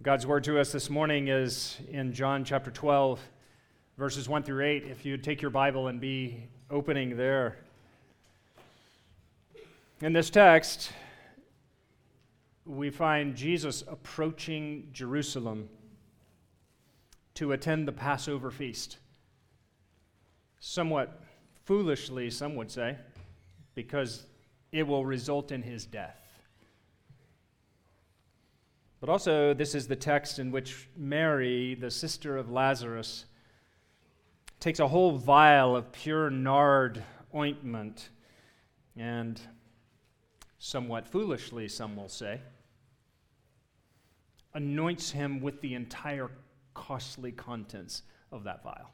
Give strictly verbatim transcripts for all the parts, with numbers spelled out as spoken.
God's word to us this morning is in John chapter twelve, verses one through eight. If you'd take your Bible and be opening there. In this text, we find Jesus approaching Jerusalem to attend the Passover feast. Somewhat foolishly, some would say, because it will result in his death. But also, this is the text in which Mary, the sister of Lazarus, takes a whole vial of pure nard ointment and, somewhat foolishly, some will say, anoints him with the entire costly contents of that vial.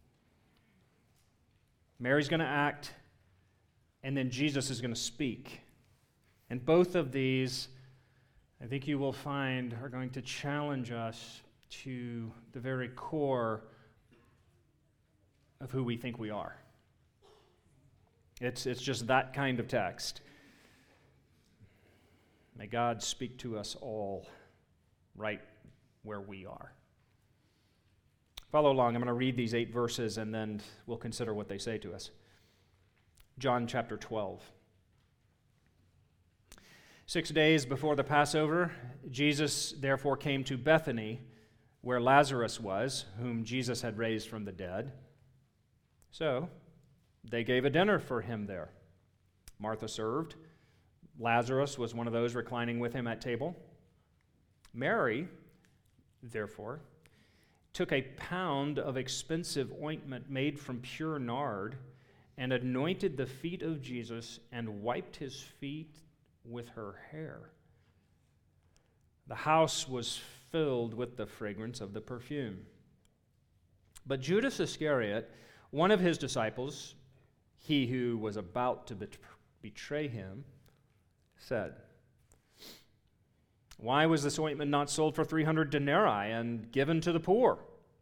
Mary's going to act, and then Jesus is going to speak. And both of these, I think you will find, are going to challenge us to the very core of who we think we are. It's, it's just that kind of text. May God speak to us all right where we are. Follow along. I'm going to read these eight verses, and then we'll consider what they say to us. John chapter twelve. Six days before the Passover, Jesus therefore came to Bethany, where Lazarus was, whom Jesus had raised from the dead. So they gave a dinner for him there. Martha served. Lazarus was one of those reclining with him at table. Mary, therefore, took a pound of expensive ointment made from pure nard and anointed the feet of Jesus and wiped his feet with her hair. The house was filled with the fragrance of the perfume. But Judas Iscariot, one of his disciples, he who was about to betray him, said, "Why was this ointment not sold for three hundred denarii and given to the poor?"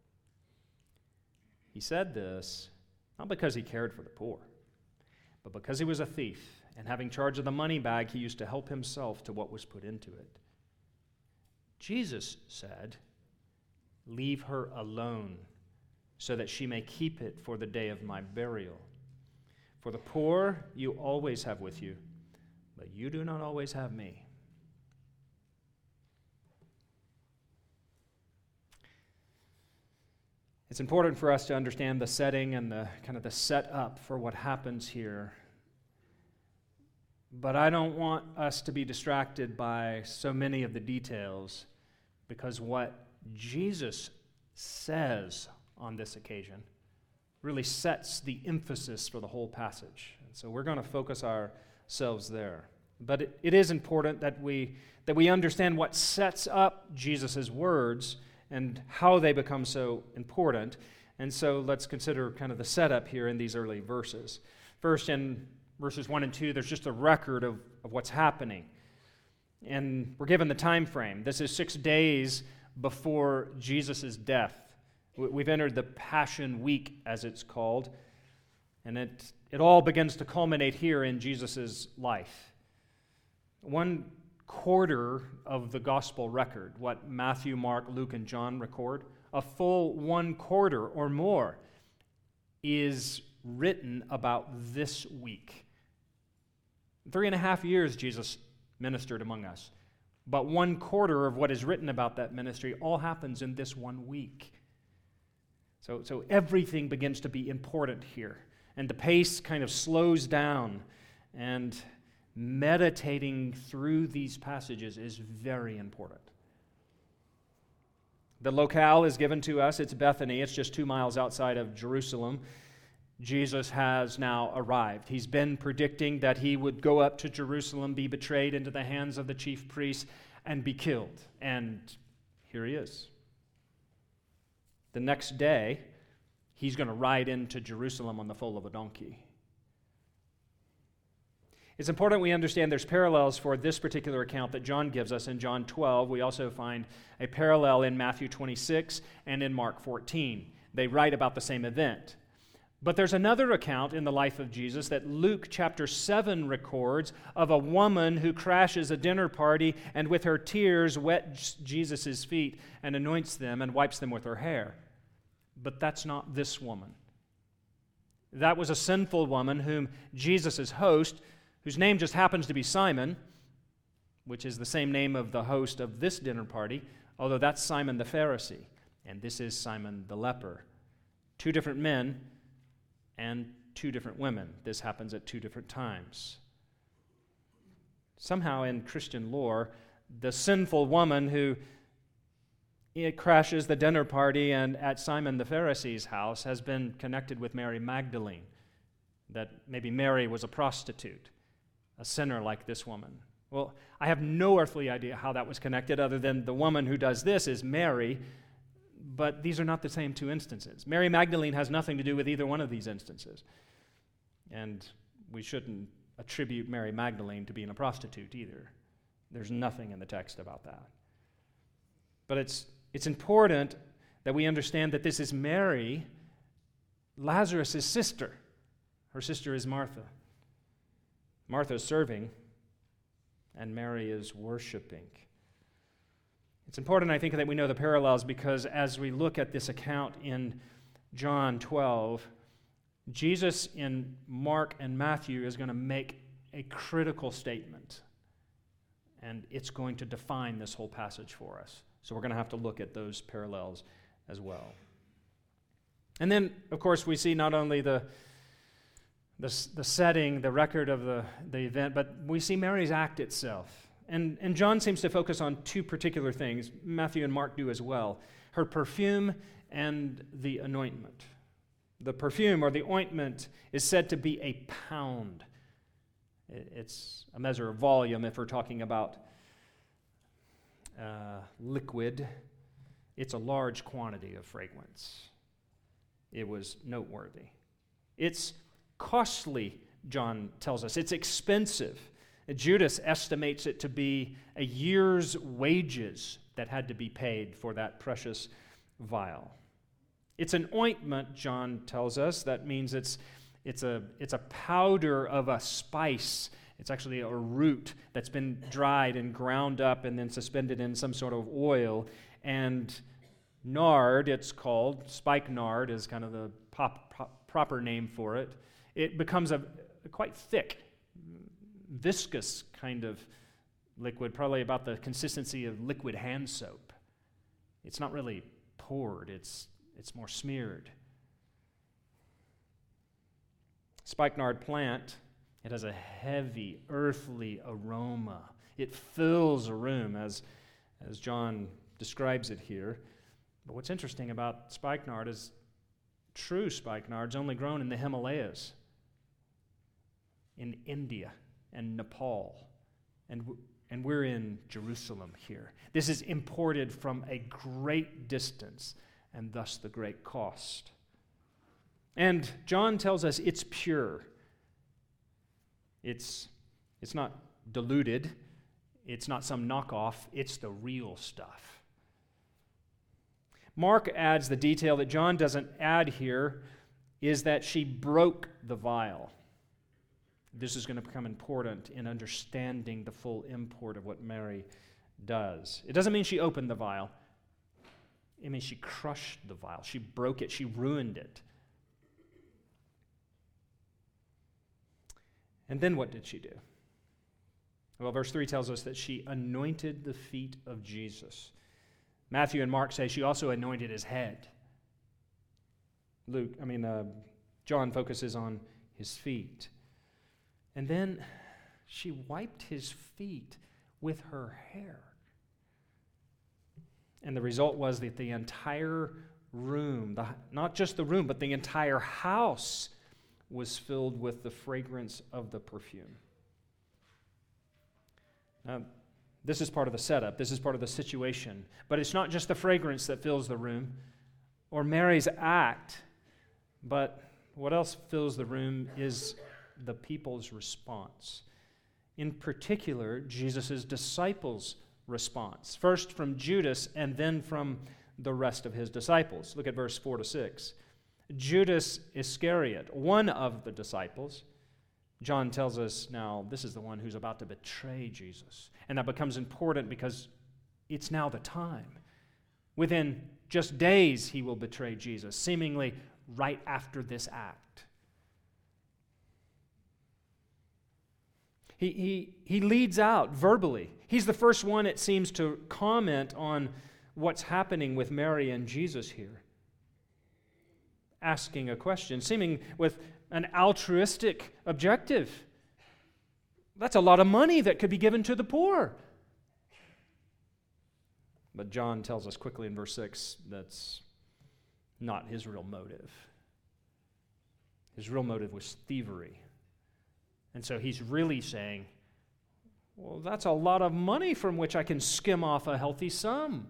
He said this not because he cared for the poor, but because he was a thief, and having charge of the money bag, he used to help himself to what was put into it. Jesus said, "Leave her alone, so that she may keep it for the day of my burial. For the poor you always have with you, but you do not always have me." It's important for us to understand the setting and the kind of the setup for what happens here. But I don't want us to be distracted by so many of the details, because what Jesus says on this occasion really sets the emphasis for the whole passage. And so we're going to focus ourselves there. But it, it is important that we that we understand what sets up Jesus' words and how they become so important. And so let's consider kind of the setup here in these early verses. First, in verses one and two, there's just a record of, of what's happening. And we're given the time frame. This is six days before Jesus' death. We've entered the Passion Week, as it's called. And it, it all begins to culminate here in Jesus' life. One quarter of the gospel record, what Matthew, Mark, Luke, and John record, a full one quarter or more is written about this week. Three and a half years Jesus ministered among us, but one quarter of what is written about that ministry all happens in this one week. So, so everything begins to be important here, and the pace kind of slows down, and meditating through these passages is very important. The locale is given to us. It's Bethany. It's just two miles outside of Jerusalem. Jesus has now arrived. He's been predicting that he would go up to Jerusalem, be betrayed into the hands of the chief priests, and be killed. And here he is. The next day, he's going to ride into Jerusalem on the foal of a donkey. It's important we understand there's parallels for this particular account that John gives us in John twelve. We also find a parallel in Matthew twenty-six and in Mark fourteen. They write about the same event. But there's another account in the life of Jesus that Luke chapter seven records of a woman who crashes a dinner party and with her tears wets Jesus' feet and anoints them and wipes them with her hair. But that's not this woman. That was a sinful woman whom Jesus' host, whose name just happens to be Simon, which is the same name of the host of this dinner party, although that's Simon the Pharisee, and this is Simon the leper. Two different men and two different women. This happens at two different times. Somehow in Christian lore, the sinful woman who it crashes the dinner party and at Simon the Pharisee's house has been connected with Mary Magdalene, that maybe Mary was a prostitute, a sinner like this woman. Well, I have no earthly idea how that was connected other than the woman who does this is Mary, but these are not the same two instances. Mary Magdalene has nothing to do with either one of these instances, and we shouldn't attribute Mary Magdalene to being a prostitute either. There's nothing in the text about that. But it's It's important that we understand that this is Mary, Lazarus' sister. Her sister is Martha. Martha is serving, and Mary is worshiping. It's important, I think, that we know the parallels because as we look at this account in John twelve, Jesus in Mark and Matthew is going to make a critical statement, and it's going to define this whole passage for us. So we're going to have to look at those parallels as well. And then, of course, we see not only the, the, the setting, the record of the, the event, but we see Mary's act itself. And, and John seems to focus on two particular things. Matthew and Mark do as well. Her perfume and the anointment. The perfume or the ointment is said to be a pound. It's a measure of volume if we're talking about Uh, liquid. It's a large quantity of fragrance. It was noteworthy. It's costly, John tells us. It's expensive. Judas estimates it to be a year's wages that had to be paid for that precious vial. It's an ointment, John tells us. That means it's it's a it's a powder of a spice. It's actually a root that's been dried and ground up and then suspended in some sort of oil. And nard, it's called, spikenard is kind of the pop, pop, proper name for it. It becomes a, a quite thick, viscous kind of liquid, probably about the consistency of liquid hand soap. It's not really poured, it's, it's more smeared. Spikenard plant, it has a heavy, earthly aroma. It fills a room, as, as John describes it here. But what's interesting about spikenard is true spikenard's only grown in the Himalayas, in India and Nepal, and, and we're in Jerusalem here. This is imported from a great distance, and thus the great cost. And John tells us it's pure. It's, it's not diluted. It's not some knockoff. It's the real stuff. Mark adds the detail that John doesn't add here, is that she broke the vial. This is going to become important in understanding the full import of what Mary does. It doesn't mean she opened the vial. It means she crushed the vial. She broke it. She ruined it. And then what did she do? Well, verse three tells us that she anointed the feet of Jesus. Matthew and Mark say she also anointed his head. Luke, I mean, uh, John focuses on his feet. And then she wiped his feet with her hair. And the result was that the entire room, the, not just the room, but the entire house was filled with the fragrance of the perfume. Now, this is part of the setup. This is part of the situation. But it's not just the fragrance that fills the room or Mary's act, but what else fills the room is the people's response. In particular, Jesus' disciples' response. First from Judas and then from the rest of his disciples. Look at verse four to six. Judas Iscariot, one of the disciples, John tells us now this is the one who's about to betray Jesus. And that becomes important because it's now the time. Within just days, he will betray Jesus, seemingly right after this act. He, he, he leads out verbally. He's the first one, it seems, to comment on what's happening with Mary and Jesus here. Asking a question, seeming with an altruistic objective. That's a lot of money that could be given to the poor. But John tells us quickly in verse six that's not his real motive. His real motive was thievery. And so he's really saying, well, that's a lot of money from which I can skim off a healthy sum.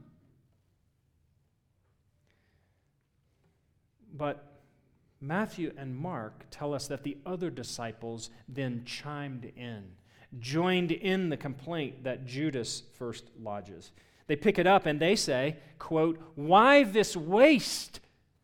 But Matthew and Mark tell us that the other disciples then chimed in, joined in the complaint that Judas first lodges. They pick it up and they say, quote, "Why this waste?"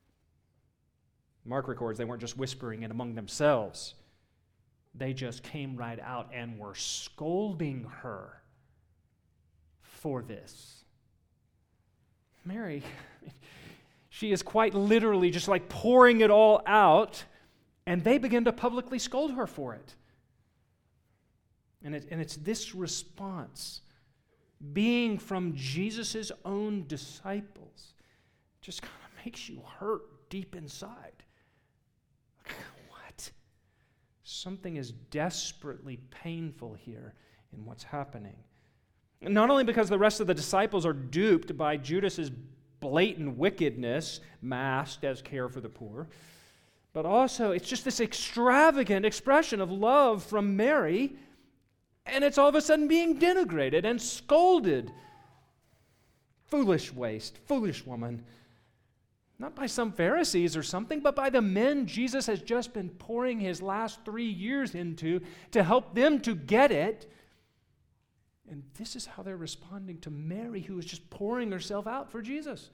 Mark records they weren't just whispering it among themselves. They just came right out and were scolding her for this. Mary, she is quite literally just like pouring it all out, and they begin to publicly scold her for it. And, it, and it's this response, being from Jesus' own disciples, just kind of makes you hurt deep inside. What? Something is desperately painful here in what's happening. Not only because the rest of the disciples are duped by Judas's blatant wickedness masked as care for the poor, but also it's just this extravagant expression of love from Mary, and it's all of a sudden being denigrated and scolded. Foolish waste, foolish woman. Not by some Pharisees or something, but by the men Jesus has just been pouring his last three years into to help them to get it. And this is how they're responding to Mary, who is just pouring herself out for Jesus.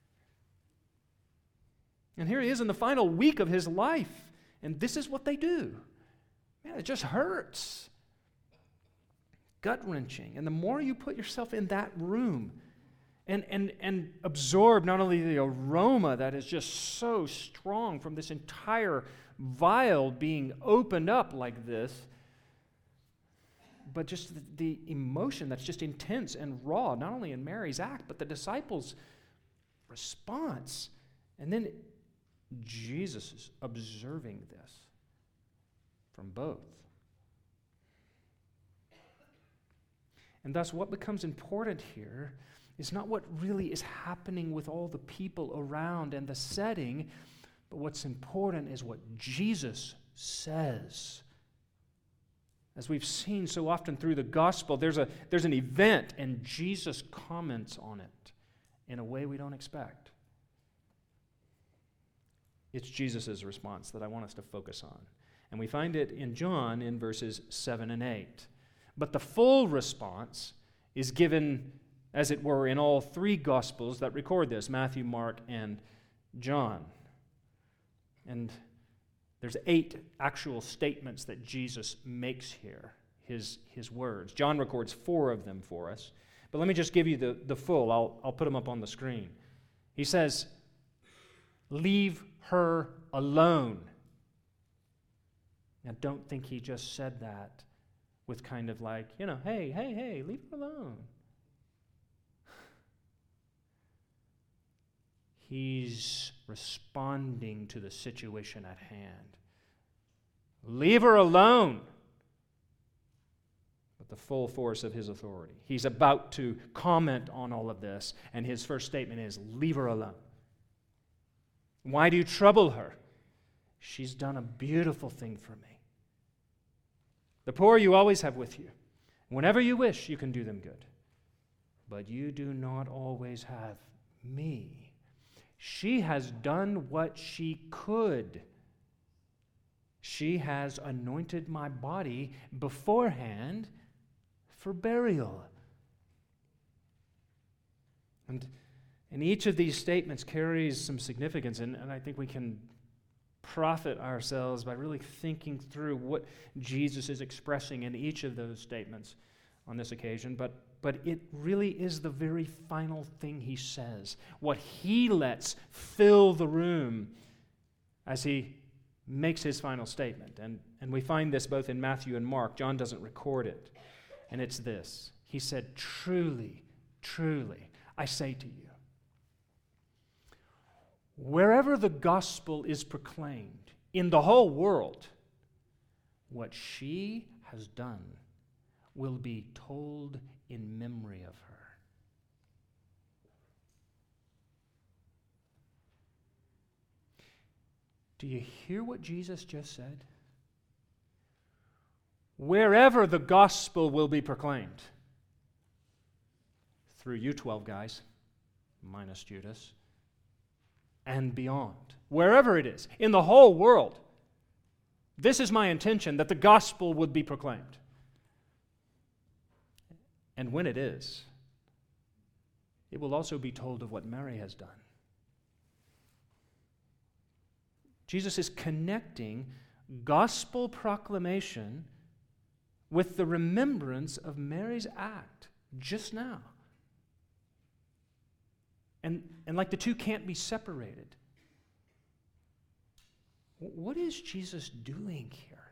And here he is in the final week of his life, and this is what they do. Man, it just hurts. Gut-wrenching. And the more you put yourself in that room and, and, and absorb not only the aroma that is just so strong from this entire vial being opened up like this, but just the, the emotion that's just intense and raw, not only in Mary's act, but the disciples' response. And then Jesus is observing this from both. And thus, what becomes important here is not what really is happening with all the people around and the setting, but what's important is what Jesus says. As we've seen so often through the gospel, there's a there's an event, and Jesus comments on it in a way we don't expect. It's Jesus' response that I want us to focus on. And we find it in John in verses seven and eight. But the full response is given, as it were, in all three Gospels that record this, Matthew, Mark, and John. And there's eight actual statements that Jesus makes here, his, his words. John records four of them for us. But let me just give you the, the full. I'll, I'll put them up on the screen. He says, "Leave her alone." Now, don't think he just said that with kind of like, you know, hey, hey, hey, leave her alone. He's responding to the situation at hand. Leave her alone. But the full force of his authority. He's about to comment on all of this, and his first statement is, leave her alone. Why do you trouble her? She's done a beautiful thing for me. The poor you always have with you. Whenever you wish, you can do them good. But you do not always have me. She has done what she could. She has anointed my body beforehand for burial. And, and each of these statements carries some significance, and, and I think we can profit ourselves by really thinking through what Jesus is expressing in each of those statements on this occasion, but, but it really is the very final thing he says, what he lets fill the room as he makes his final statement. And, and we find this both in Matthew and Mark. John doesn't record it. And it's this. He said, "Truly, truly, I say to you, wherever the gospel is proclaimed in the whole world, what she has done will be told in memory of her." Do you hear what Jesus just said? Wherever the gospel will be proclaimed, through you twelve guys, minus Judas, and beyond, wherever it is, in the whole world, this is my intention, that the gospel would be proclaimed. And when it is, it will also be told of what Mary has done. Jesus is connecting gospel proclamation with the remembrance of Mary's act just now. And, and like the two can't be separated. What is Jesus doing here?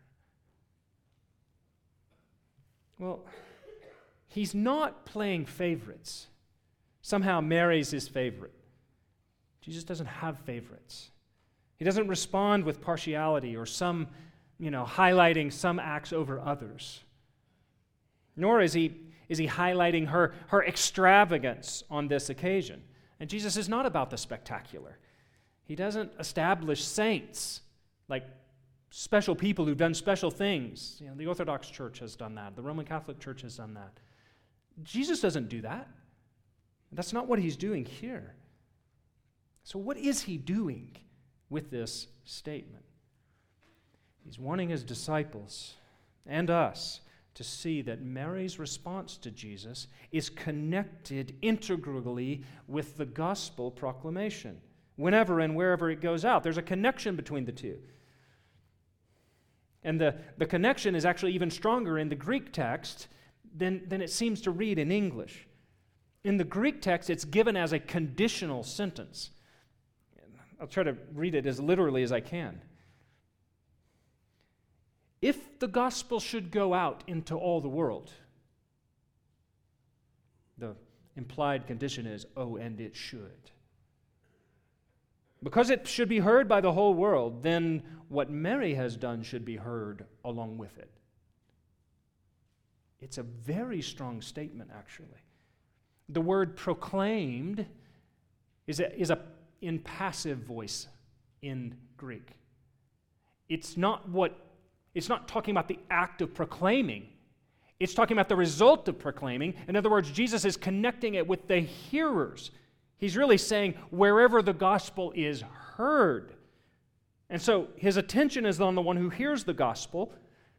Well, he's not playing favorites. Somehow Mary's his favorite. Jesus doesn't have favorites. He doesn't respond with partiality or some, you know, highlighting some acts over others. Nor is he, is he highlighting her, her extravagance on this occasion. And Jesus is not about the spectacular. He doesn't establish saints like special people who've done special things. You know, the Orthodox Church has done that. The Roman Catholic Church has done that. Jesus doesn't do that. That's not what he's doing here. So what is he doing with this statement? He's wanting his disciples and us to see that Mary's response to Jesus is connected integrally with the gospel proclamation. Whenever and wherever it goes out, there's a connection between the two. And the, the connection is actually even stronger in the Greek text than, than it seems to read in English. In the Greek text, it's given as a conditional sentence. I'll try to read it as literally as I can. If the gospel should go out into all the world, the implied condition is, oh, and it should. Because it should be heard by the whole world, then what Mary has done should be heard along with it. It's a very strong statement, actually. The word proclaimed is a, is a in passive voice in Greek. It's not what It's not talking about the act of proclaiming. It's talking about the result of proclaiming. In other words, Jesus is connecting it with the hearers. He's really saying wherever the gospel is heard. And so his attention is on the one who hears the gospel.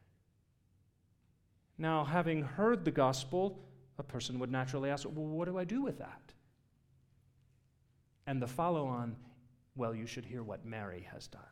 Now, having heard the gospel, a person would naturally ask, well, what do I do with that? And the follow-on, well, you should hear what Mary has done.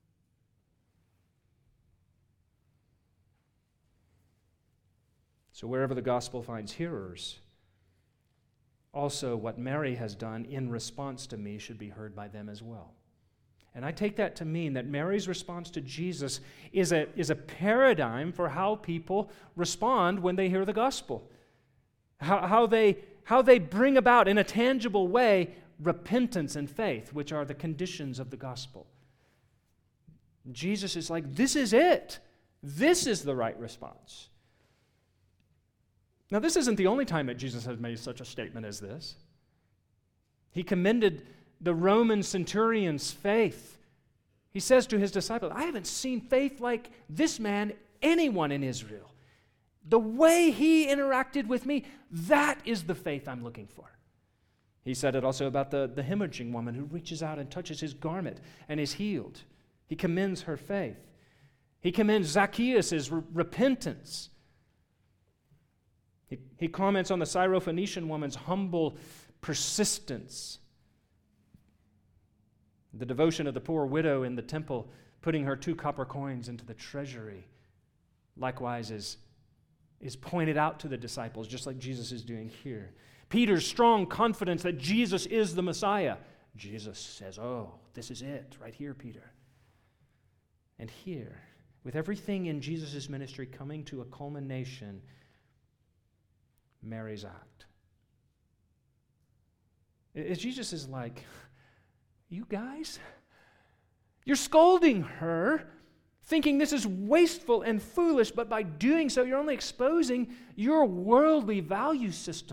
So wherever the gospel finds hearers, also what Mary has done in response to me should be heard by them as well. And I take that to mean that Mary's response to Jesus is a, is a paradigm for how people respond when they hear the gospel. How, how, they, how they bring about in a tangible way repentance and faith, which are the conditions of the gospel. Jesus is like, this is it. This is the right response. Now, this isn't the only time that Jesus has made such a statement as this. He commended the Roman centurion's faith. He says to his disciples, I haven't seen faith like this man, anyone in Israel. The way he interacted with me, that is the faith I'm looking for. He said it also about the, the hemorrhaging woman who reaches out and touches his garment and is healed. He commends her faith. He commends Zacchaeus' re- repentance. He, he comments on the Syrophoenician woman's humble persistence. The devotion of the poor widow in the temple putting her two copper coins into the treasury, likewise is, is pointed out to the disciples, just like Jesus is doing here. Peter's strong confidence that Jesus is the Messiah. Jesus says, oh, this is it, right here, Peter. And here, with everything in Jesus' ministry coming to a culmination, Mary's act. As Jesus is like, you guys, you're scolding her, thinking this is wasteful and foolish, but by doing so, you're only exposing your worldly value system.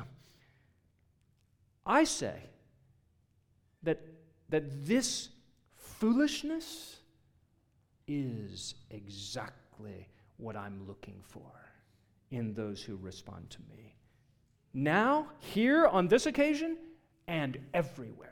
I say that, that this foolishness is exactly what I'm looking for in those who respond to me. Now, here on this occasion, and everywhere.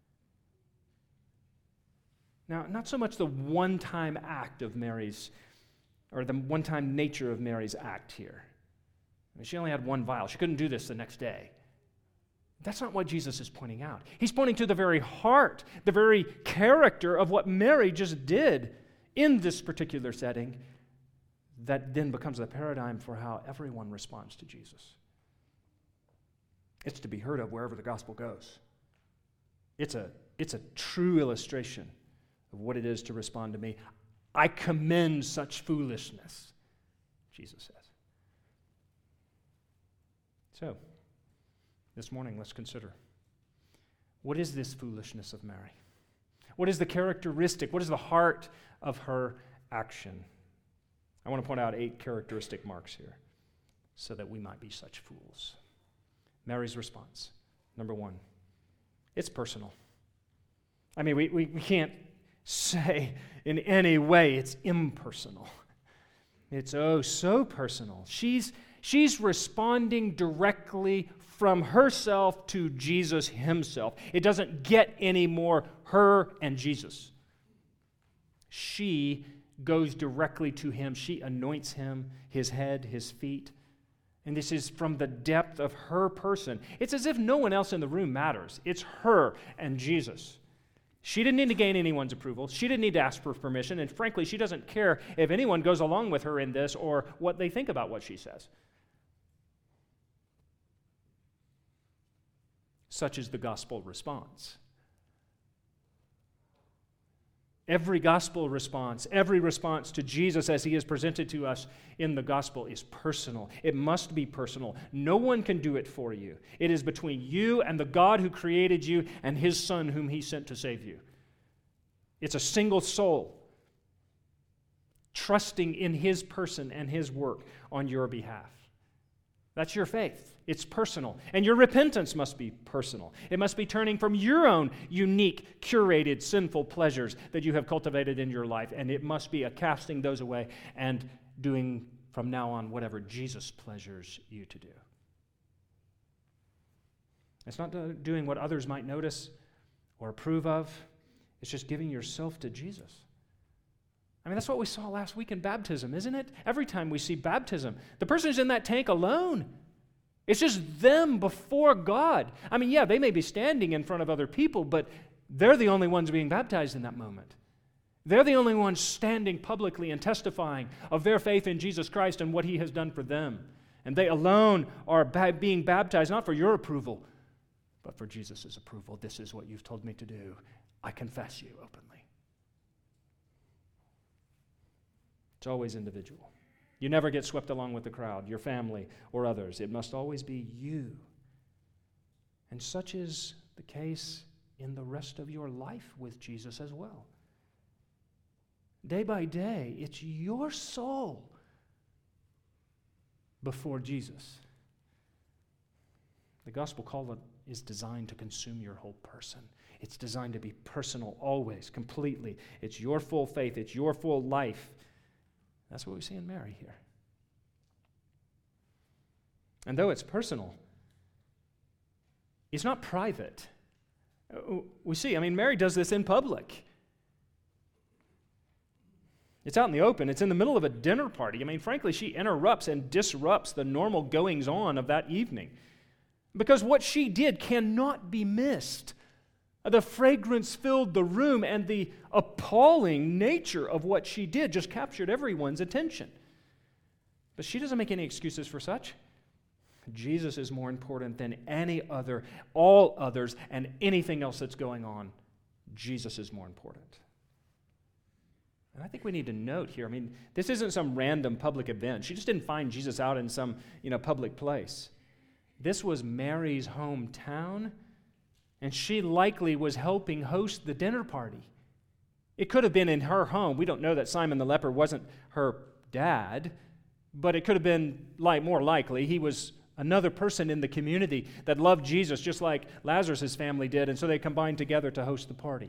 Now, not so much the one-time act of Mary's, or the one-time nature of Mary's act here. I mean, she only had one vial. She couldn't do this the next day. That's not what Jesus is pointing out. He's pointing to the very heart, the very character of what Mary just did in this particular setting that then becomes the paradigm for how everyone responds to Jesus. It's to be heard of wherever the gospel goes. It's a, it's a true illustration of what it is to respond to me. I commend such foolishness, Jesus says. So, this morning, let's consider, what is this foolishness of Mary? What is the characteristic? What is the heart of her action? I want to point out eight characteristic marks here so that we might be such fools. Mary's response, number one, it's personal. I mean, we, we, we can't say in any way it's impersonal. It's oh so personal. She's, she's responding directly from herself to Jesus himself. It doesn't get any more her and Jesus. She goes directly to him. She anoints him, his head, his feet. And this is from the depth of her person. It's as if no one else in the room matters. It's her and Jesus. She didn't need to gain anyone's approval. She didn't need to ask for permission. And frankly, she doesn't care if anyone goes along with her in this or what they think about what she says. Such is the gospel response. Every gospel response, every response to Jesus as he is presented to us in the gospel is personal. It must be personal. No one can do it for you. It is between you and the God who created you and his Son whom he sent to save you. It's a single soul trusting in his person and his work on your behalf. That's your faith. It's personal. And your repentance must be personal. It must be turning from your own unique, curated, sinful pleasures that you have cultivated in your life. And it must be a casting those away and doing from now on whatever Jesus pleasures you to do. It's not doing what others might notice or approve of. It's just giving yourself to Jesus. I mean, that's what we saw last week in baptism, isn't it? Every time we see baptism, the person who's in that tank alone. It's just them before God. I mean, yeah, they may be standing in front of other people, but they're the only ones being baptized in that moment. They're the only ones standing publicly and testifying of their faith in Jesus Christ and what he has done for them. And they alone are ba- being baptized, not for your approval, but for Jesus' approval. This is what you've told me to do. I confess you openly. It's always individual. You never get swept along with the crowd, your family, or others. It must always be you. And such is the case in the rest of your life with Jesus as well. Day by day, it's your soul before Jesus. The gospel call is designed to consume your whole person. It's designed to be personal always, completely. It's your full faith. It's your full life. That's what we see in Mary here. And though it's personal, it's not private. We see, I mean, Mary does this in public. It's out in the open. It's in the middle of a dinner party. I mean, frankly, she interrupts and disrupts the normal goings-on of that evening. Because what she did cannot be missed The fragrance filled the room, and the appalling nature of what she did just captured everyone's attention. But she doesn't make any excuses for such. Jesus is more important than any other, all others, and anything else that's going on. Jesus is more important. And I think we need to note here, I mean, this isn't some random public event. She just didn't find Jesus out in some, you know, public place. This was Mary's hometown, and she likely was helping host the dinner party. It could have been in her home. We don't know that Simon the leper wasn't her dad, but it could have been like more likely he was another person in the community that loved Jesus just like Lazarus' family did, and so they combined together to host the party.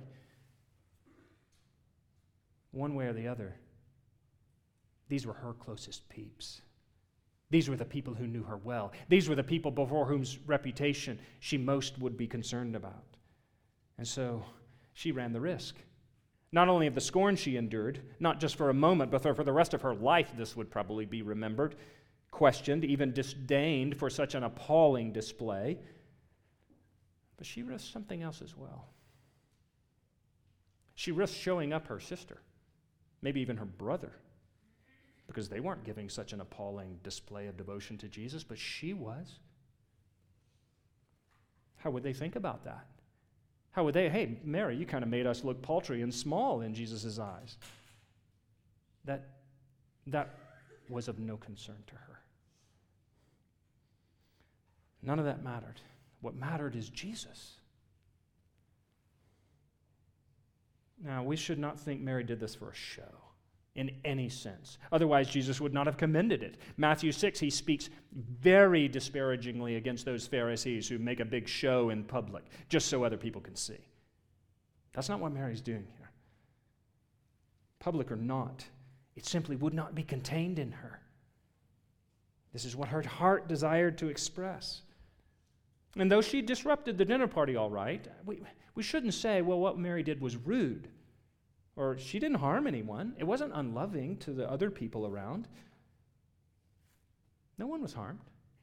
One way or the other, these were her closest peeps. These were the people who knew her well. These were the people before whose reputation she most would be concerned about. And so she ran the risk. Not only of the scorn she endured, not just for a moment, but for the rest of her life, this would probably be remembered, questioned, even disdained for such an appalling display. But she risked something else as well. She risked showing up her sister, maybe even her brother, because they weren't giving such an appalling display of devotion to Jesus, but she was. How would they think about that? How would they, hey, Mary, you kind of made us look paltry and small in Jesus' eyes. That, that was of no concern to her. None of that mattered. What mattered is Jesus. Now, we should not think Mary did this for a show in any sense. Otherwise, Jesus would not have commended it. Matthew six, he speaks very disparagingly against those Pharisees who make a big show in public just so other people can see. That's not what Mary's doing here. Public or not, it simply would not be contained in her. This is what her heart desired to express. And though she disrupted the dinner party all right, we, we shouldn't say, well, what Mary did was rude. Or she didn't harm anyone. It wasn't unloving to the other people around. No one was harmed.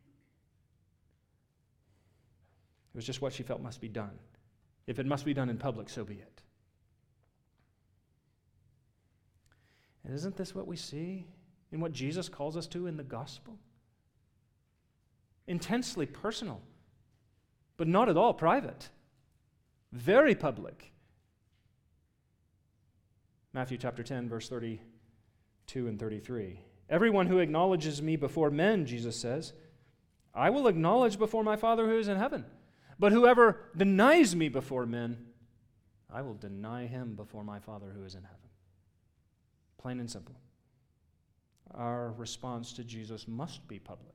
It was just what she felt must be done. If it must be done in public, so be it. And isn't this what we see in what Jesus calls us to in the gospel? Intensely personal, but not at all private. Very public. Matthew chapter ten, verse thirty-two and thirty-three. Everyone who acknowledges me before men, Jesus says, I will acknowledge before my Father who is in heaven. But whoever denies me before men, I will deny him before my Father who is in heaven. Plain and simple. Our response to Jesus must be public.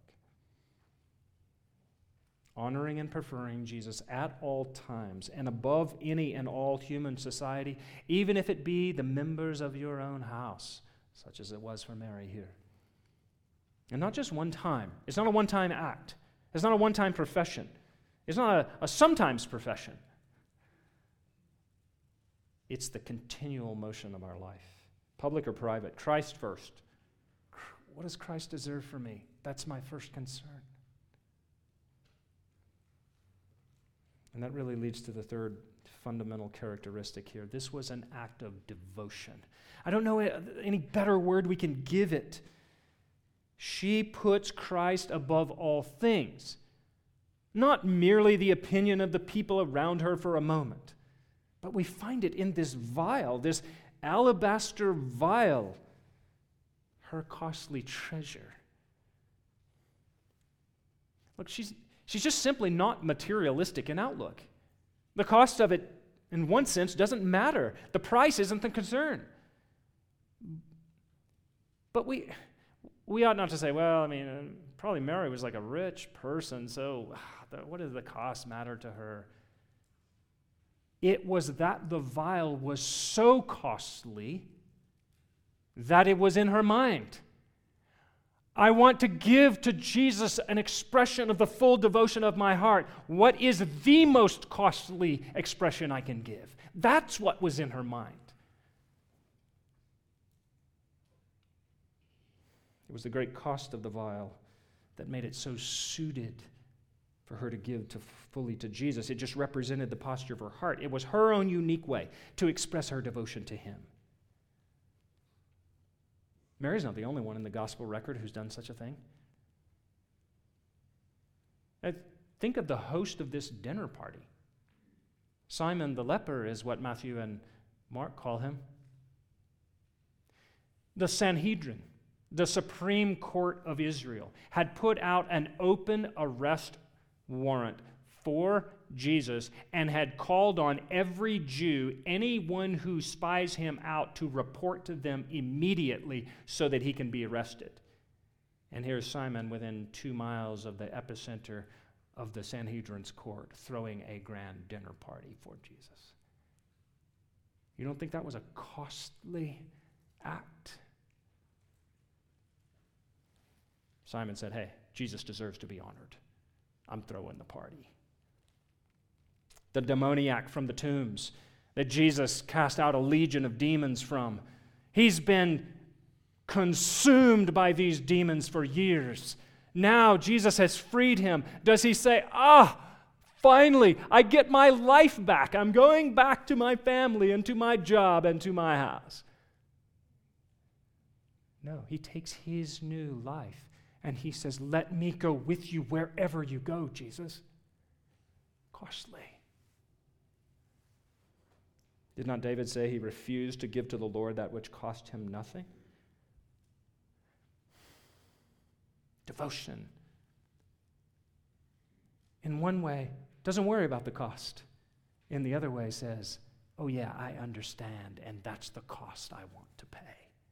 Honoring and preferring Jesus at all times and above any and all human society, even if it be the members of your own house, such as it was for Mary here. And not just one time. It's not a one-time act. It's not a one-time profession. It's not a, a sometimes profession. It's the continual motion of our life. Public or private, Christ first. What does Christ deserve for me? That's my first concern. And that really leads to the third fundamental characteristic here. This was an act of devotion. I don't know any better word we can give it. She puts Christ above all things. Not merely the opinion of the people around her for a moment, but we find it in this vial, this alabaster vial, her costly treasure. Look, she's She's just simply not materialistic in outlook. The cost of it, in one sense, doesn't matter. The price isn't the concern. But we we ought not to say, well, I mean, uh, probably Mary was like a rich person, so uh, what does the cost matter to her? It was that the vial was so costly that it was in her mind. I want to give to Jesus an expression of the full devotion of my heart. What is the most costly expression I can give? That's what was in her mind. It was the great cost of the vial that made it so suited for her to give to fully to Jesus. It just represented the posture of her heart. It was her own unique way to express her devotion to him. Mary's not the only one in the gospel record who's done such a thing. And think of the host of this dinner party. Simon the leper is what Matthew and Mark call him. The Sanhedrin, the Supreme Court of Israel, had put out an open arrest warrant for Jesus and had called on every Jew, anyone who spies him out, to report to them immediately so that he can be arrested. And here's Simon within two miles of the epicenter of the Sanhedrin's court throwing a grand dinner party for Jesus. You don't think that was a costly act? Simon said, hey, Jesus deserves to be honored. I'm throwing the party. The demoniac from the tombs that Jesus cast out a legion of demons from, he's been consumed by these demons for years. Now Jesus has freed him. Does he say, ah, finally, I get my life back. I'm going back to my family and to my job and to my house? No, he takes his new life and he says, let me go with you wherever you go, Jesus. Costly. Did not David say he refused to give to the Lord that which cost him nothing? Devotion. In one way, doesn't worry about the cost. In the other way, says, oh yeah, I understand, and that's the cost I want to pay.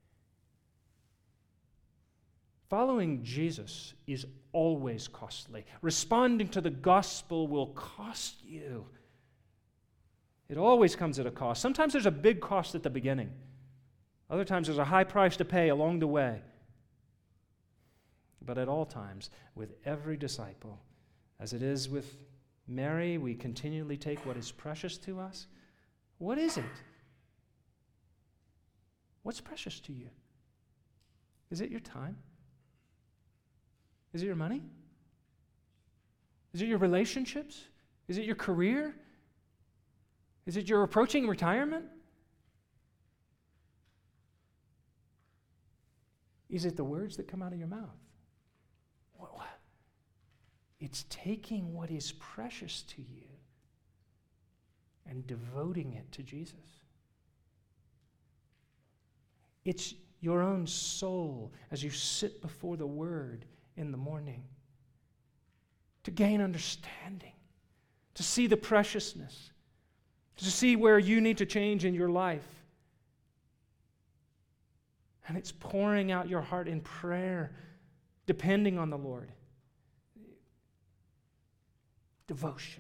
Following Jesus is always costly. Responding to the gospel will cost you. It always comes at a cost. Sometimes there's a big cost at the beginning. Other times there's a high price to pay along the way. But at all times, with every disciple, as it is with Mary, we continually take what is precious to us. What is it? What's precious to you? Is it your time? Is it your money? Is it your relationships? Is it your career? Is it your approaching retirement? Is it the words that come out of your mouth? What, what? It's taking what is precious to you and devoting it to Jesus. It's your own soul as you sit before the Word in the morning to gain understanding, to see the preciousness, to see where you need to change in your life. And it's pouring out your heart in prayer, depending on the Lord. Devotion.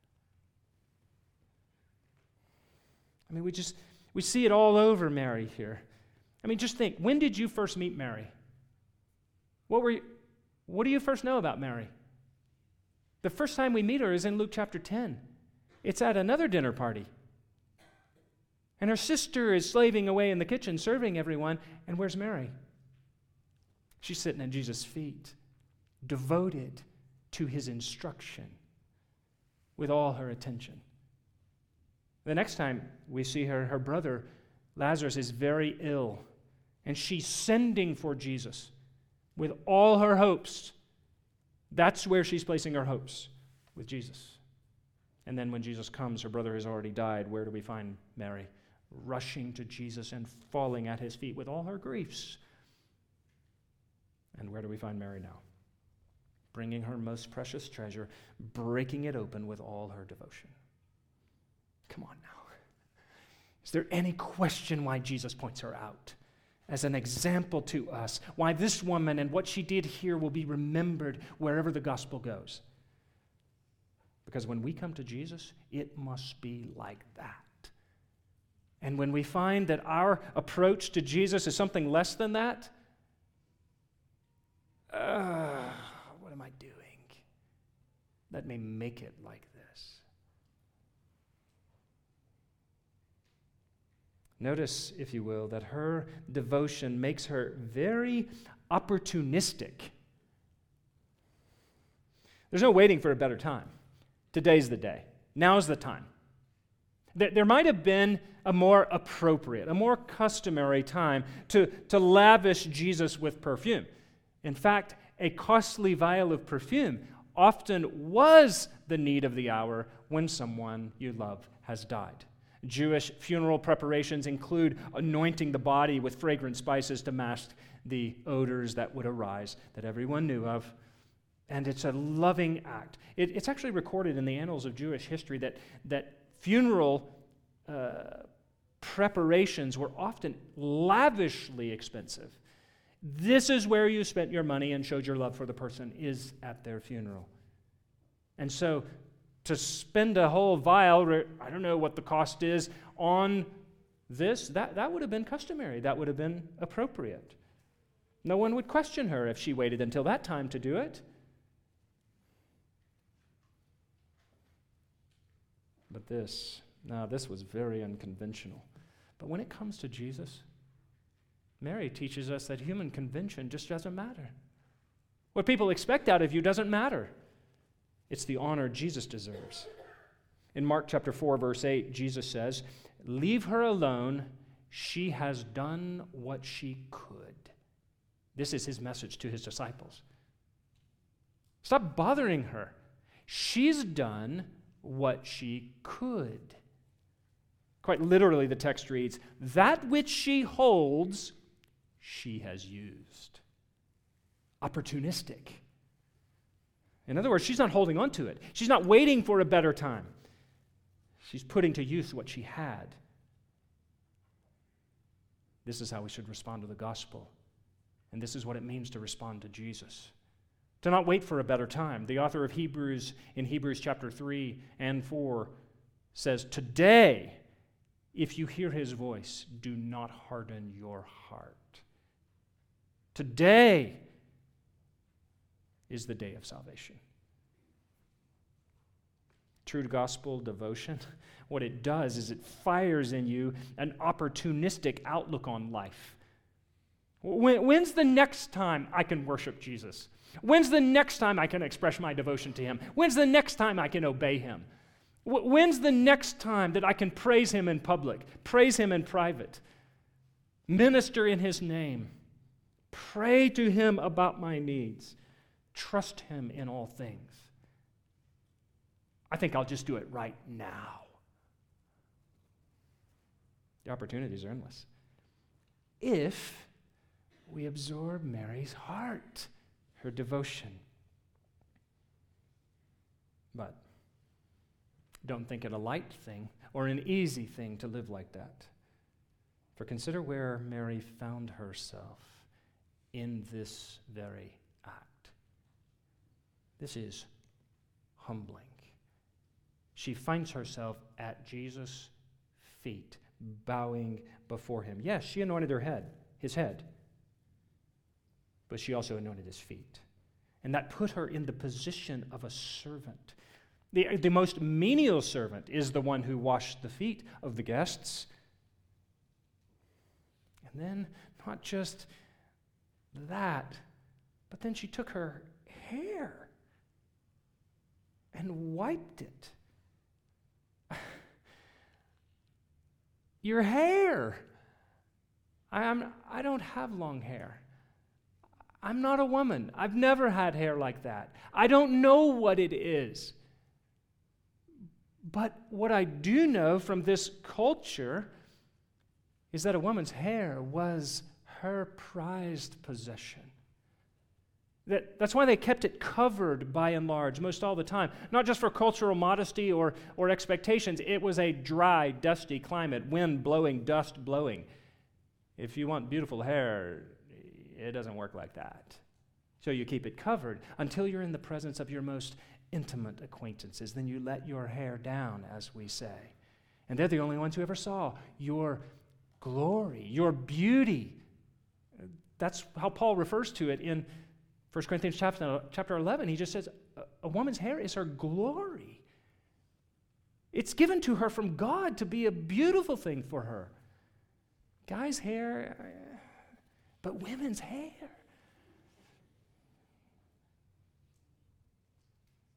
I mean, we just, we see it all over Mary here. I mean, just think, when did you first meet Mary? What were you, what do you first know about Mary? The first time we meet her is in Luke chapter ten. It's at another dinner party. And her sister is slaving away in the kitchen, serving everyone. And where's Mary? She's sitting at Jesus' feet, devoted to his instruction with all her attention. The next time we see her, her brother, Lazarus, is very ill. And she's sending for Jesus with all her hopes. That's where she's placing her hopes, with Jesus. And then when Jesus comes, her brother has already died. Where do we find Mary? Rushing to Jesus and falling at his feet with all her griefs. And where do we find Mary now? Bringing her most precious treasure, breaking it open with all her devotion. Come on now. Is there any question why Jesus points her out as an example to us? Why this woman and what she did here will be remembered wherever the gospel goes? Because when we come to Jesus, it must be like that. And when we find that our approach to Jesus is something less than that, uh, what am I doing? Let me make it like this. Notice, if you will, that her devotion makes her very opportunistic. There's no waiting for a better time. Today's the day. Now's the time. There might have been a more appropriate, a more customary time to, to lavish Jesus with perfume. In fact, a costly vial of perfume often was the need of the hour when someone you love has died. Jewish funeral preparations include anointing the body with fragrant spices to mask the odors that would arise that everyone knew of. And it's a loving act. It, it's actually recorded in the annals of Jewish history that, that funeral uh, preparations were often lavishly expensive. This is where you spent your money and showed your love for the person, is at their funeral. And so to spend a whole vial, I don't know what the cost is, on this, that, that would have been customary. That would have been appropriate. No one would question her if she waited until that time to do it. But this, now this was very unconventional. But when it comes to Jesus, Mary teaches us that human convention just doesn't matter. What people expect out of you doesn't matter. It's the honor Jesus deserves. In Mark chapter four, verse eight, Jesus says, "Leave her alone. She has done what she could." This is his message to his disciples. Stop bothering her. She's done what she could. Quite literally, the text reads, "That which she holds, she has used." Opportunistic. In other words, she's not holding on to it. She's not waiting for a better time. She's putting to use what she had. This is how we should respond to the gospel. And this is what it means to respond to Jesus. To not wait for a better time. The author of Hebrews, in Hebrews chapter three and four, says, "Today, if you hear his voice, do not harden your heart." Today is the day of salvation. True gospel devotion, what it does is it fires in you an opportunistic outlook on life. When, when's the next time I can worship Jesus? When's the next time I can express my devotion to him? When's the next time I can obey him? When's the next time that I can praise him in public, praise him in private, minister in his name, pray to him about my needs, trust him in all things? I think I'll just do it right now. The opportunities are endless. If we absorb Mary's heart, her devotion. But don't think it a light thing or an easy thing to live like that. For consider where Mary found herself in this very act. This is humbling. She finds herself at Jesus' feet, bowing before him. Yes, she anointed her head, his head, but she also anointed his feet. And that put her in the position of a servant. The, the most menial servant is the one who washed the feet of the guests. And then, not just that, but then she took her hair and wiped it. Your hair. I, I'm, I don't have long hair. I'm not a woman. I've never had hair like that. I don't know what it is. But what I do know from this culture is that a woman's hair was her prized possession. That, that's why they kept it covered by and large, most all the time. Not just for cultural modesty or, or expectations. It was a dry, dusty climate, wind blowing, dust blowing. If you want beautiful hair, it doesn't work like that. So you keep it covered until you're in the presence of your most intimate acquaintances. Then you let your hair down, as we say. And they're the only ones who ever saw your glory, your beauty. That's how Paul refers to it in First Corinthians chapter, chapter eleven. He just says, a woman's hair is her glory. It's given to her from God to be a beautiful thing for her. Guys' hair, but women's hair.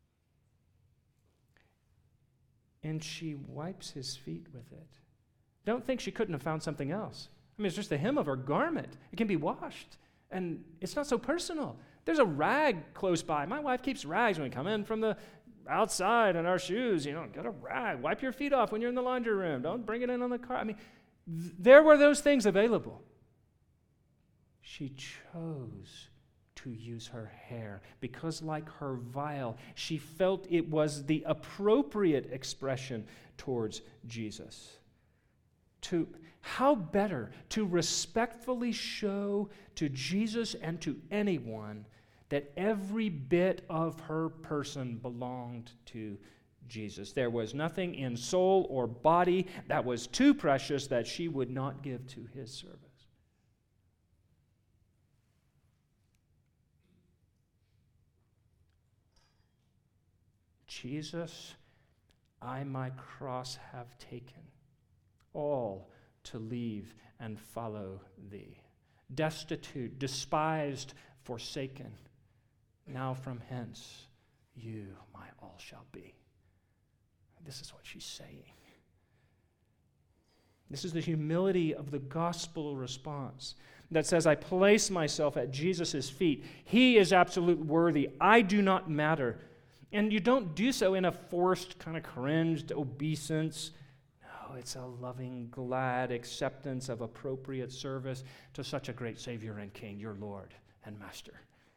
and she wipes his feet with it. Don't think she couldn't have found something else. I mean, it's just the hem of her garment. It can be washed, and it's not so personal. There's a rag close by. My wife keeps rags when we come in from the outside in our shoes. You know, get a rag. Wipe your feet off when you're in the laundry room. Don't bring it in on the car. I mean, th- there were those things available. She chose to use her hair because, like her vial, she felt it was the appropriate expression towards Jesus. To how better to respectfully show to Jesus and to anyone that every bit of her person belonged to Jesus. There was nothing in soul or body that was too precious that she would not give to his service. Jesus, I my cross have taken, all to leave and follow thee. Destitute, despised, forsaken, now from hence you my all shall be. This is what she's saying. This is the humility of the gospel response that says, I place myself at Jesus' feet. He is absolute worthy. I do not matter. And you don't do so in a forced, kind of cringed obeisance. No, it's a loving, glad acceptance of appropriate service to such a great Savior and King, your Lord and Master.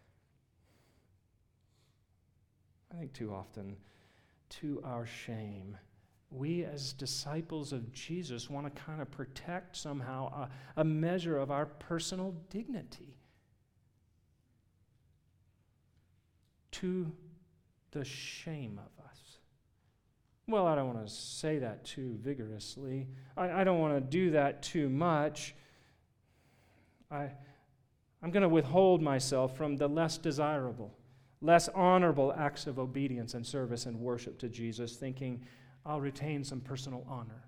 I think too often, to our shame, we as disciples of Jesus want to kind of protect somehow a, a measure of our personal dignity. To the shame of us. Well, I don't want to say that too vigorously. I, I don't want to do that too much. I, I'm going to withhold myself from the less desirable, less honorable acts of obedience and service and worship to Jesus, thinking I'll retain some personal honor.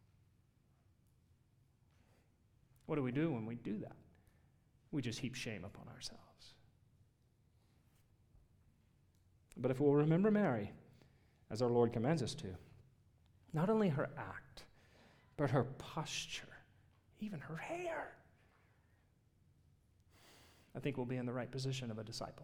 What do we do when we do that? We just heap shame upon ourselves. But if we'll remember Mary, as our Lord commands us to, not only her act, but her posture, even her hair, I think we'll be in the right position of a disciple.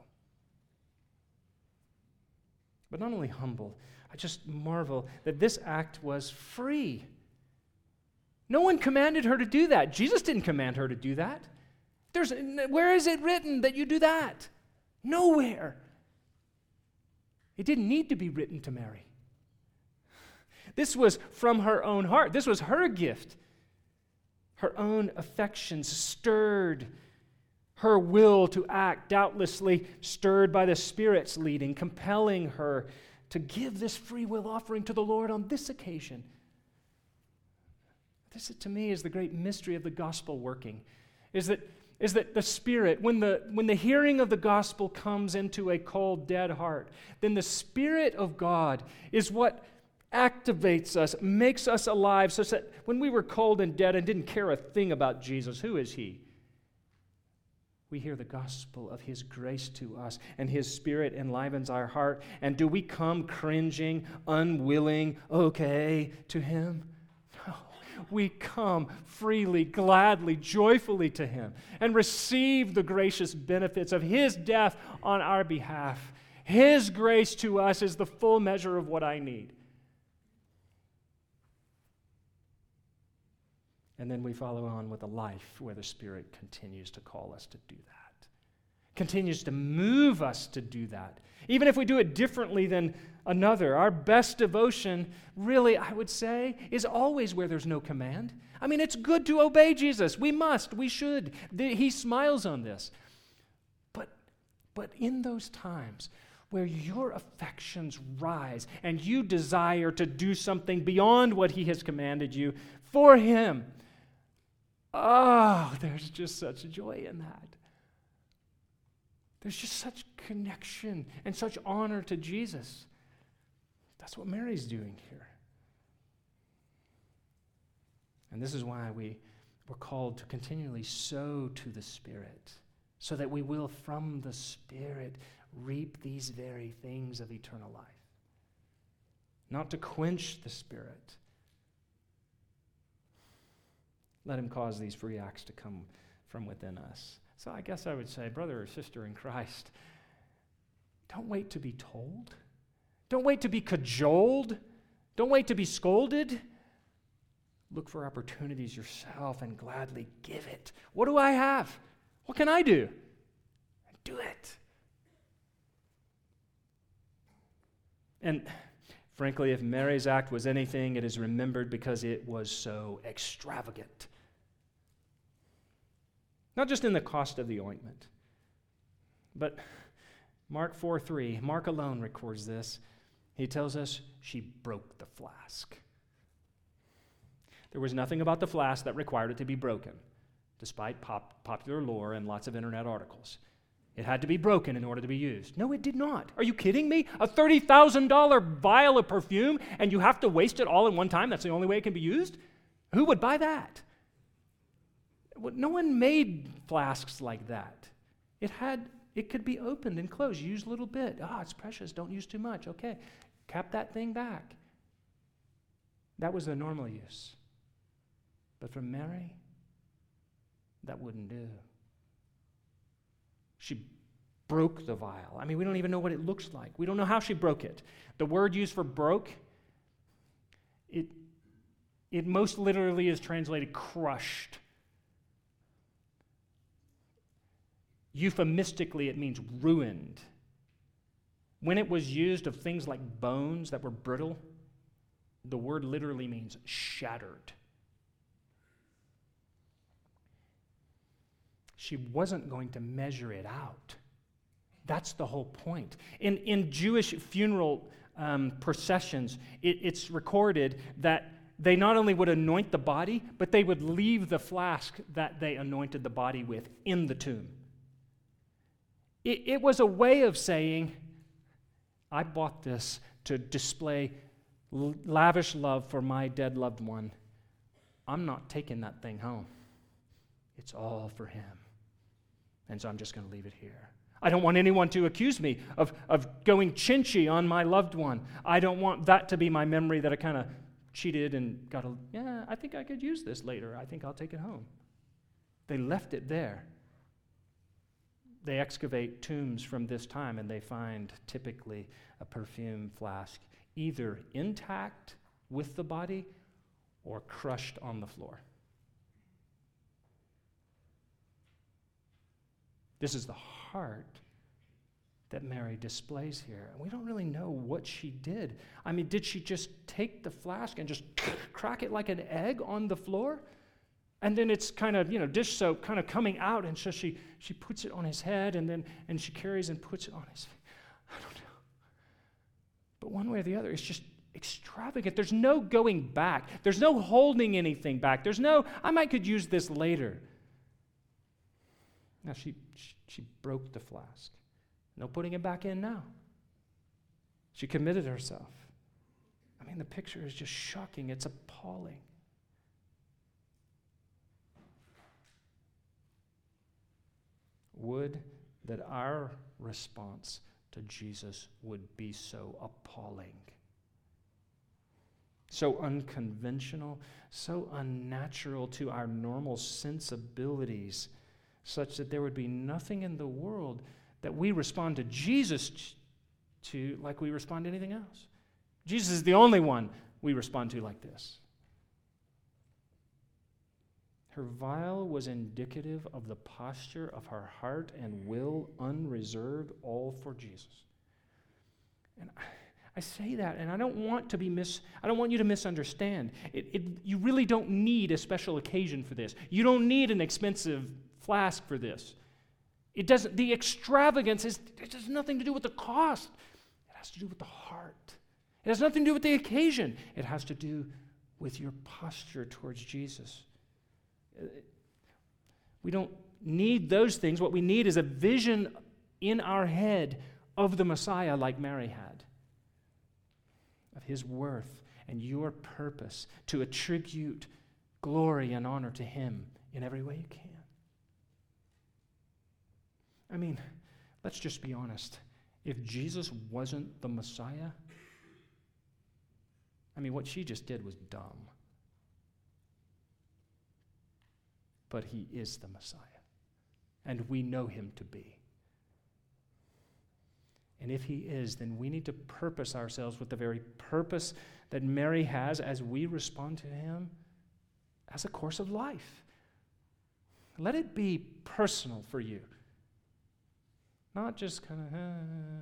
But not only humble, I just marvel that this act was free. No one commanded her to do that. Jesus didn't command her to do that. There's, where is it written that you do that? Nowhere. It didn't need to be written to Mary. This was from her own heart. This was her gift. Her own affections stirred her will to act, doubtlessly stirred by the Spirit's leading, compelling her to give this free will offering to the Lord on this occasion. This, to me, is the great mystery of the gospel working, is that is that the Spirit, when the, when the hearing of the gospel comes into a cold, dead heart, then the Spirit of God is what activates us, makes us alive, such that when we were cold and dead and didn't care a thing about Jesus, who is He? We hear the gospel of His grace to us, and His Spirit enlivens our heart. And do we come cringing, unwilling, okay, to Him? No. We come freely, gladly, joyfully to Him and receive the gracious benefits of His death on our behalf. His grace to us is the full measure of what I need. And then we follow on with a life where the Spirit continues to call us to do that, continues to move us to do that. Even if we do it differently than another, our best devotion, really, I would say, is always where there's no command. I mean, it's good to obey Jesus. We must, we should. He smiles on this. But, but in those times where your affections rise and you desire to do something beyond what He has commanded you for Him, oh, there's just such joy in that. There's just such connection and such honor to Jesus. That's what Mary's doing here. And this is why we were called to continually sow to the Spirit, so that we will from the Spirit reap these very things of eternal life. not to quench the Spirit. Let him cause these free acts to come from within us. So I guess I would say, brother or sister in Christ, don't wait to be told. Don't wait to be cajoled. Don't wait to be scolded. Look for opportunities yourself and gladly give it. What do I have? What can I do? Do it. And frankly, if Mary's act was anything, it is remembered because it was so extravagant. Not just in the cost of the ointment, but Mark four three, Mark alone records this. He tells us she broke the flask. There was nothing about the flask that required it to be broken, despite pop, popular lore and lots of internet articles. It had to be broken in order to be used. No, it did not. Are you kidding me? A thirty thousand dollars vial of perfume, and you have to waste it all in one time? That's the only way it can be used? Who would buy that? No one made flasks like that. It had, it could be opened and closed. Use a little bit. Ah, oh, it's precious. Don't use too much. Okay. Cap that thing back. That was the normal use. But for Mary, that wouldn't do. She broke the vial. I mean, we don't even know what it looks like. We don't know how she broke it. The word used for broke, it, it most literally is translated crushed. Euphemistically, it means ruined. When it was used of things like bones that were brittle, the word literally means shattered. She wasn't going to measure it out. That's the whole point. In, in Jewish funeral um, processions, it, it's recorded that they not only would anoint the body, but they would leave the flask that they anointed the body with in the tomb. It, it was a way of saying, I bought this to display l- lavish love for my dead loved one. I'm not taking that thing home. It's all for him. And so I'm just going to leave it here. I don't want anyone to accuse me of, of going chinchy on my loved one. I don't want that to be my memory that I kind of cheated and got a, yeah, I think I could use this later. I think I'll take it home. They left it there. They excavate tombs from this time and they find typically a perfume flask either intact with the body or crushed on the floor. This is the heart that Mary displays here. And we don't really know what she did. I mean, did she just take the flask and just crack it like an egg on the floor? And then it's kind of, you know, dish soap kind of coming out, and so she she puts it on his head, and then and she carries and puts it on his face. I don't know. But one way or the other, it's just extravagant. There's no going back. There's no holding anything back. There's no, I might could use this later. Now, she, she she broke the flask. No putting it back in now. She committed herself. I mean, the picture is just shocking. It's appalling. Would that our response to Jesus would be so appalling, so unconventional, so unnatural to our normal sensibilities, such that there would be nothing in the world that we respond to Jesus to like we respond to anything else. Jesus is the only one we respond to like this. Her vial was indicative of the posture of her heart and will, unreserved, all for Jesus. And I, I say that, and I don't want to be mis. I don't want you to misunderstand. It, it, you really don't need a special occasion for this. You don't need an expensive flask for this. It doesn't. The extravagance is. It has nothing to do with the cost. It has to do with the heart. It has nothing to do with the occasion. It has to do with your posture towards Jesus. We don't need those things. What we need is a vision in our head of the Messiah like Mary had, of his worth and your purpose to attribute glory and honor to him in every way you can. I mean, let's just be honest. If Jesus wasn't the Messiah, I mean, what she just did was dumb. But he is the Messiah, and we know him to be. And if he is, then we need to purpose ourselves with the very purpose that Mary has as we respond to him as a course of life. Let it be personal for you, not just kind of, uh,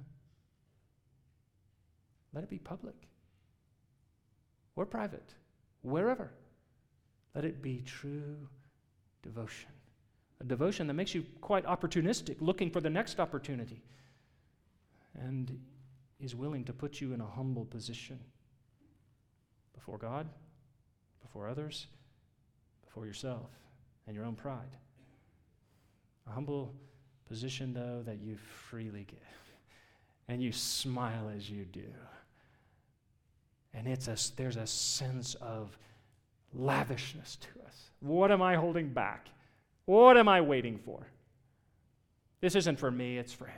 let it be public or private, wherever. Let it be true devotion, a devotion that makes you quite opportunistic, looking for the next opportunity, and is willing to put you in a humble position before God, before others, before yourself, and your own pride. A humble position, though, that you freely give, and you smile as you do. And it's a, there's a sense of lavishness to us. What am I holding back? What am I waiting for? This isn't for me, it's for him.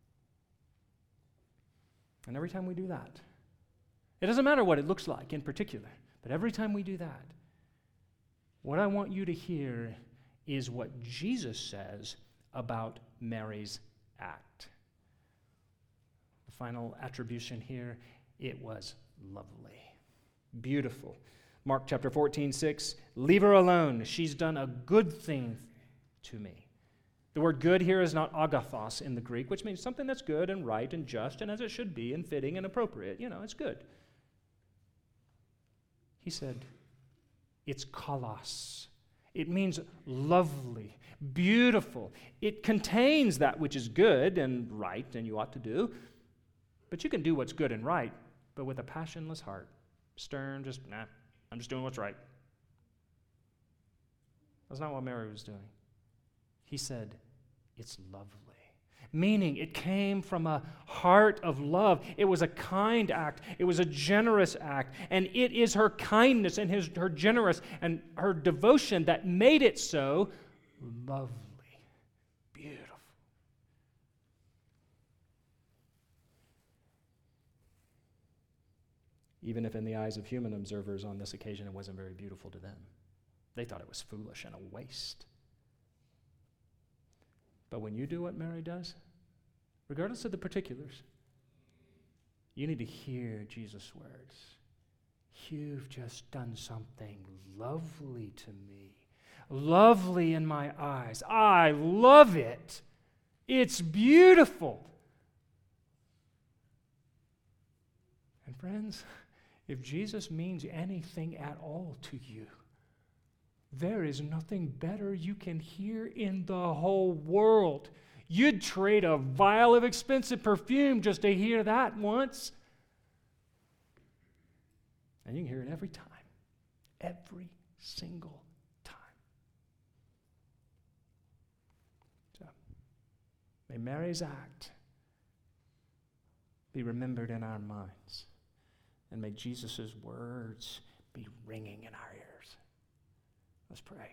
And every time we do that, it doesn't matter what it looks like in particular, but every time we do that, what I want you to hear is what Jesus says about Mary's act. The final attribution here, it was lovely, beautiful. Mark chapter fourteen, six, leave her alone. She's done a good thing to me. The word good here is not agathos in the Greek, which means something that's good and right and just and as it should be and fitting and appropriate. You know, it's good. He said, it's kalos. It means lovely, beautiful. It contains that which is good and right and you ought to do. But you can do what's good and right, but with a passionless heart. Stern, just, nah, I'm just doing what's right. That's not what Mary was doing. He said, it's lovely. Meaning it came from a heart of love. It was a kind act. It was a generous act. And it is her kindness and his, her generous and her devotion that made it so lovely, beautiful. Even if in the eyes of human observers on this occasion it wasn't very beautiful to them. They thought it was foolish and a waste. But when you do what Mary does, regardless of the particulars, you need to hear Jesus' words. You've just done something lovely to me. Lovely in my eyes. I love it. It's beautiful. And friends, if Jesus means anything at all to you, there is nothing better you can hear in the whole world. You'd trade a vial of expensive perfume just to hear that once. And you can hear it every time. Every single time. So, may Mary's act be remembered in our minds. And may Jesus' words be ringing in our ears. Let's pray.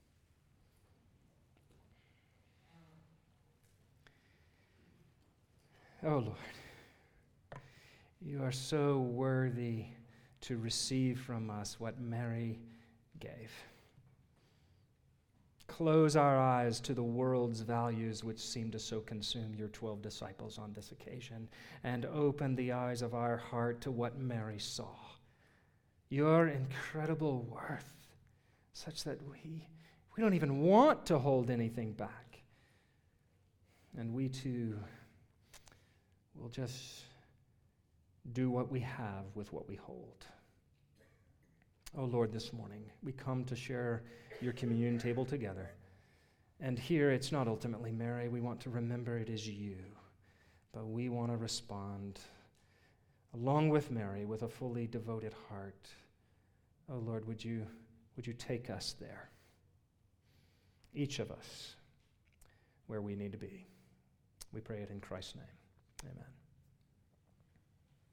Oh Lord, you are so worthy to receive from us what Mary gave. Close our eyes to the world's values which seem to so consume your twelve disciples on this occasion, and open the eyes of our heart to what Mary saw. Your incredible worth, such that we, we don't even want to hold anything back. And we too will just do what we have with what we hold. Oh Lord, this morning we come to share your communion table together. And here it's not ultimately Mary. We want to remember it is you. But we want to respond along with Mary with a fully devoted heart. Oh Lord, would you Would you take us there, each of us, where we need to be? We pray it in Christ's name. Amen.